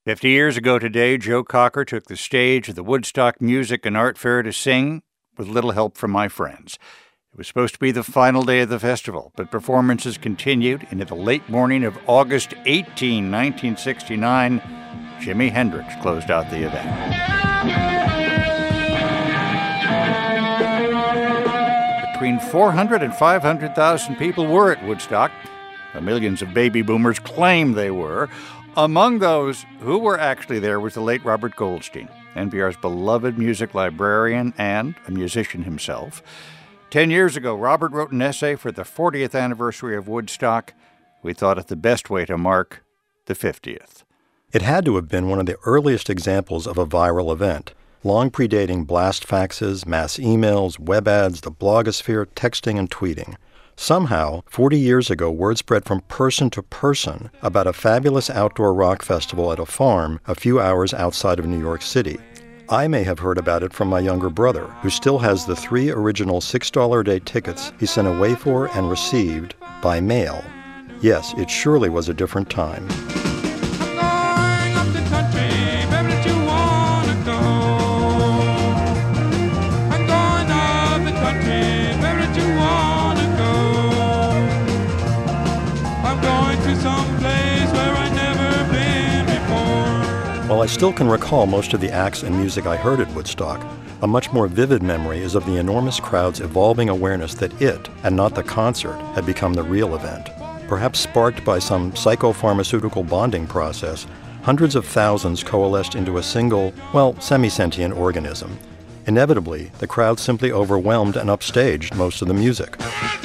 50 years ago today, Joe Cocker took the stage of the Woodstock Music and Art Fair to sing, with little help from my friends. It was supposed to be the final day of the festival, but performances continued into the late morning of August 18, 1969. Jimi Hendrix closed out the event. Between 400 and 500,000 people were at Woodstock. The millions of baby boomers claim they were. Among those who were actually there was the late Robert Goldstein, NPR's beloved music librarian and a musician himself. 10 years ago, Robert wrote an essay for the 40th anniversary of Woodstock. We thought it the best way to mark the 50th. It had to have been one of the earliest examples of a viral event, long predating blast faxes, mass emails, web ads, the blogosphere, texting, and tweeting. Somehow, 40 years ago, word spread from person to person about a fabulous outdoor rock festival at a farm a few hours outside of New York City. I may have heard about it from my younger brother, who still has the 3 original $6 a day tickets he sent away for and received by mail. Yes, it surely was a different time. While I still can recall most of the acts and music I heard at Woodstock, a much more vivid memory is of the enormous crowd's evolving awareness that it, and not the concert, had become the real event. Perhaps sparked by some psychopharmaceutical bonding process, hundreds of thousands coalesced into a single, semi-sentient organism. Inevitably, the crowd simply overwhelmed and upstaged most of the music.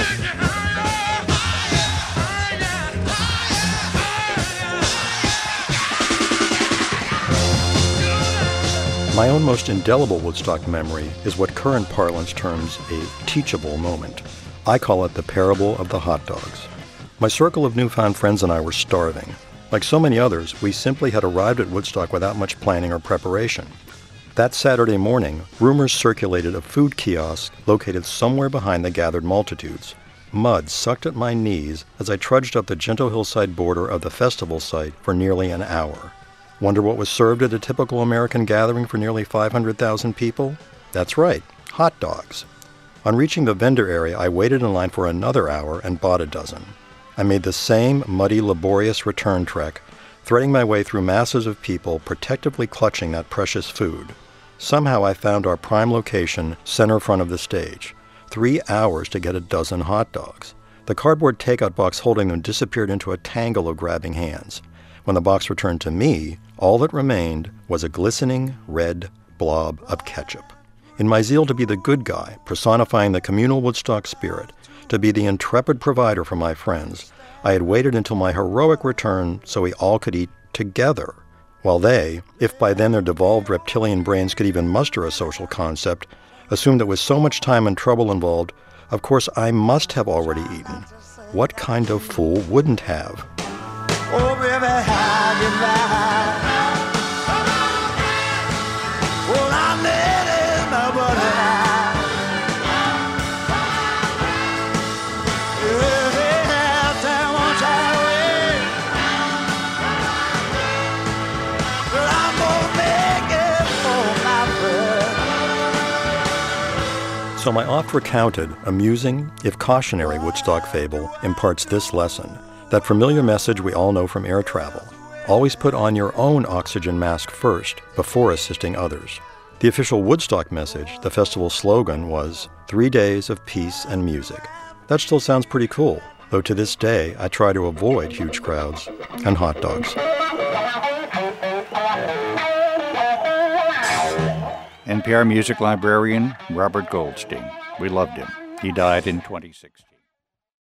My own most indelible Woodstock memory is what current parlance terms a teachable moment. I call it the parable of the hot dogs. My circle of newfound friends and I were starving. Like so many others, we simply had arrived at Woodstock without much planning or preparation. That Saturday morning, rumors circulated of food kiosks located somewhere behind the gathered multitudes. Mud sucked at my knees as I trudged up the gentle hillside border of the festival site for nearly an hour. Wonder what was served at a typical American gathering for nearly 500,000 people? That's right, hot dogs. On reaching the vendor area, I waited in line for another hour and bought a dozen. I made the same muddy, laborious return trek, threading my way through masses of people protectively clutching that precious food. Somehow I found our prime location, center front of the stage. 3 hours to get a dozen hot dogs. The cardboard takeout box holding them disappeared into a tangle of grabbing hands. When the box returned to me, all that remained was a glistening red blob of ketchup. In my zeal to be the good guy, personifying the communal Woodstock spirit, to be the intrepid provider for my friends, I had waited until my heroic return so we all could eat together, while they, if by then their devolved reptilian brains could even muster a social concept, assumed that with so much time and trouble involved, of course I must have already eaten. What kind of fool wouldn't have? Oh, baby, how you lie? Well, I need nobody. So my oft-recounted, amusing, if cautionary Woodstock fable imparts this lesson. That familiar message we all know from air travel. Always put on your own oxygen mask first, before assisting others. The official Woodstock message, the festival slogan, was 3 days of peace and music. That still sounds pretty cool, though to this day I try to avoid huge crowds and hot dogs. NPR music librarian Robert Goldstein. We loved him. He died in 2016.